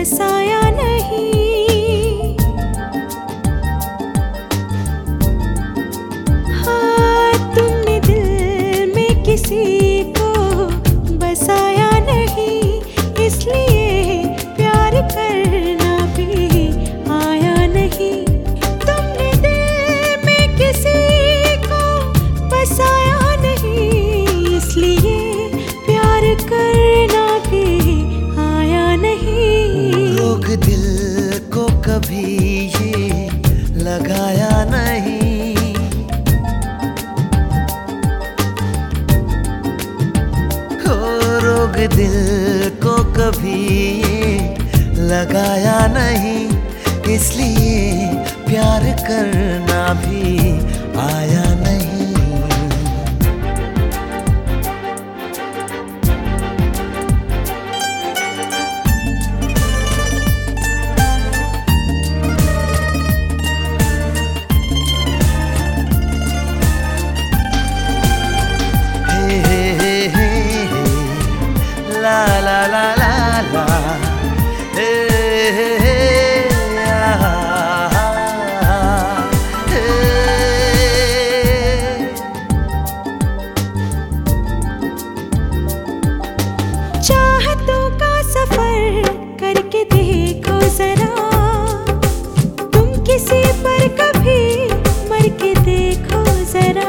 बसाया नहीं। हाँ, तुमने दिल में किसी को बसाया नहीं, इसलिए प्यार करना भी आया नहीं। तुमने दिल में किसी को बसाया नहीं, इसलिए प्यार करना भी आया नहीं। रोग दिल को कभी ये लगाया नहीं, हो रोग दिल को कभी ये लगाया नहीं, इसलिए प्यार करना भी आया नहीं। La la la la la, hey, hey, hey, ah, hey. चाहतों का सफर करके देखो जरा, तुम किसी पर कभी मर के देखो जरा।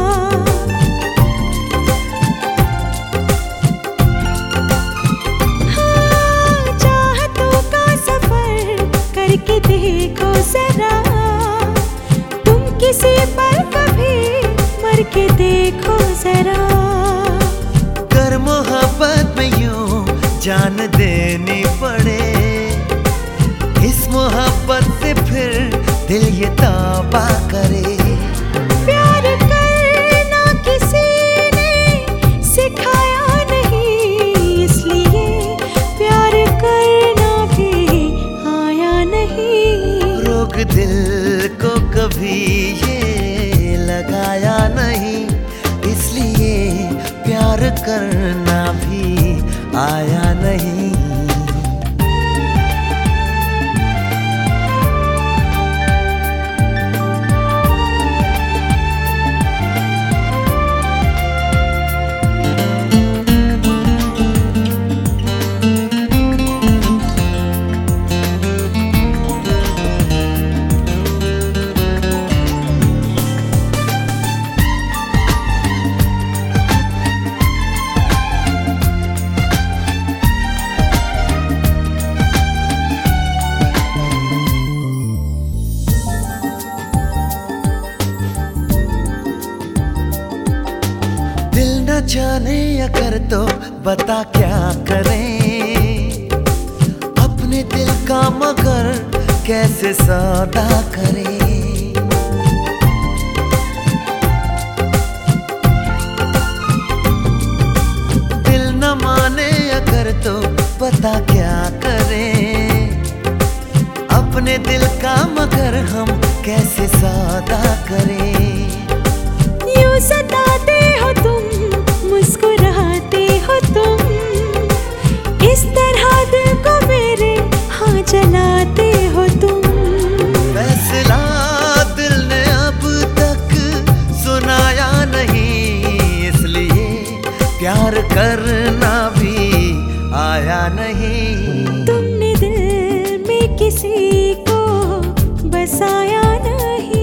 देखो जरा, तुम किसी पर कभी मर के देखो जरा। कर मोहब्बत में यूं जान देनी पड़े, इस मोहब्बत से फिर दिल ये तौबा करे। प्यार करना किसी ने सिखाया नहीं, इसलिए प्यार करना भी आया नहीं। रोग दिल को कभी ये लगाया नहीं, इसलिए प्यार करना भी आया नहीं। जाने अगर तो बता क्या करें, अपने दिल का मगर कैसे सौदा करें। दिल न माने अगर तो बता क्या करें, अपने दिल का मगर हम कैसे सौदा करें। यूं सताते हो तुम, मुस्कुराते हो तुम, इस तरह दिल को मेरे हाँ जलाते हो तुम। फैसला दिल ने अब तक सुनाया नहीं, इसलिए प्यार करना भी आया नहीं। तुमने दिल में किसी को बसाया नहीं,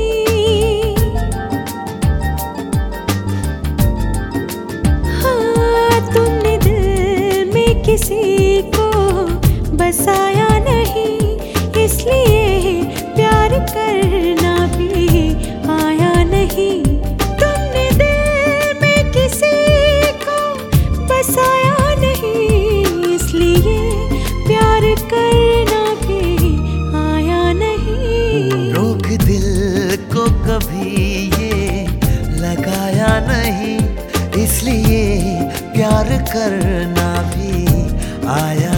किसी को बसाया नहीं, इसलिए प्यार करना भी आया नहीं। तुमने दिल में किसी को बसाया नहीं, इसलिए प्यार करना भी आया नहीं। रोक दिल को कभी ये लगाया नहीं, इसलिए प्यार करना भी आया